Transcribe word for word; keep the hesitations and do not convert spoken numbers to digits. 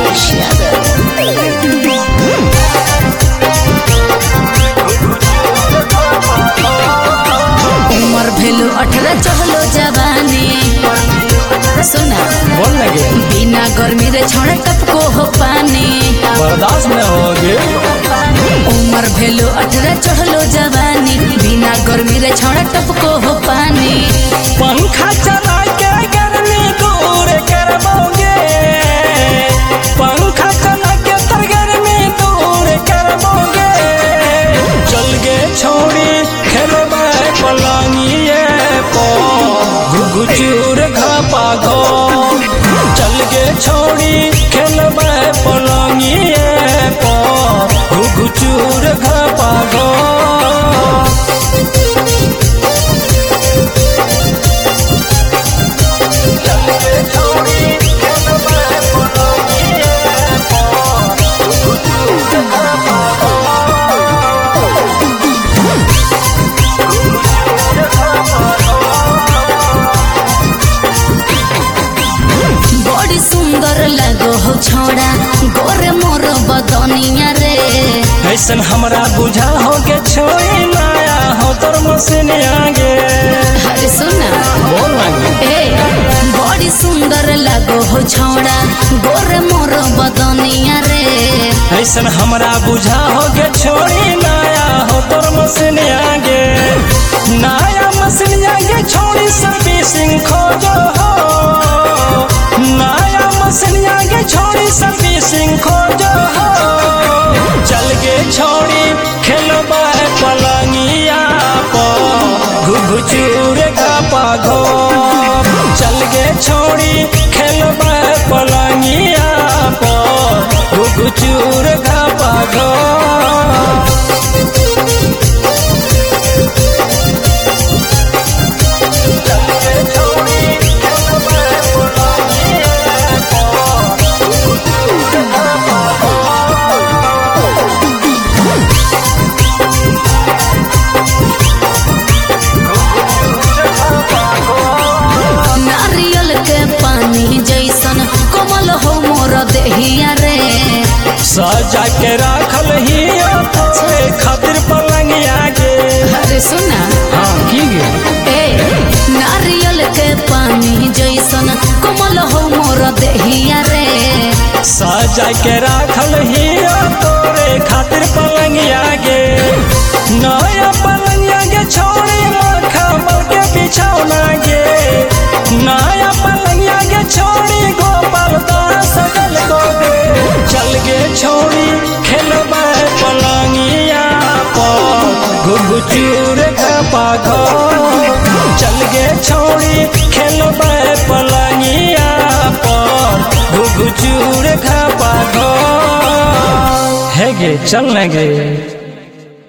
Rajesh Yadav. उमर भेलो अठारह चहलो जवानी सुना बोल लगे बिना गर्मी रे छोड़े टपको हो पानी बर्दाश्त न होगे। उमर भेलो अठारह चहलो जवानी बिना गर्मी रे छोड़े टपको हो पानी पंखा चला के गर्मी दूर करबोगे, पंखा चला के तर गर्मी दूर करबोगे। चल गे छोड़ी खेलबे पलंगिए पो घुघुचूर घापा घो। चल गे छोड़ी खेलबे पलंगिए पो घुघुचूर घापा घो। बड़ी सुंदर लगो हो छोड़ा गोरे मोर बदनिया रे ऐसन हमरा बुझा होगे छोड़ी नया हो तोर मसीन आगे। अरे सुना बोल लगे ए बड़ी सुंदर लगो हो छोड़ा गोरे मोर बदनिया रे ऐसन हमरा बुझा होगे छोड़ी नया हो तोर मसीन आगे। नया मसीन आगे छोड़ी सर्विसिंग खोजो हो, नया मसीन आगे छोड़ी सर्विसिंग खोजो हो। चल गे छोड़ी खेलबा पलंगिया पो घुघुचूर घापा घो। चल गे छोड़ी खेलबा पलंगिया पो घुघुचूर घापा घो। नारियल के पानी जैसन कोमल हो मोर देहिया रे सजा के राखल ही तोरे खातिर पलंगिया गे। अरे सुना हाँ की गे ए नारियल के पानी जैसन कोमल हो मोर देहिया रे सजा के राखल ही तोरे खातिर पलंगिया गे। नया पलंगिया गे छोड़ी मखमल के बिछौना गे। नया पलंगिया गे छोड़ी गोपाल दास सजल को गे। चल गे छोड़ी खेलबे पलंगिया पो घुघुचूर घापा घो। चल गे छोड़ी खेलबे पलंगिया पो घुघुचूर घापा घो। है गे चल न गे।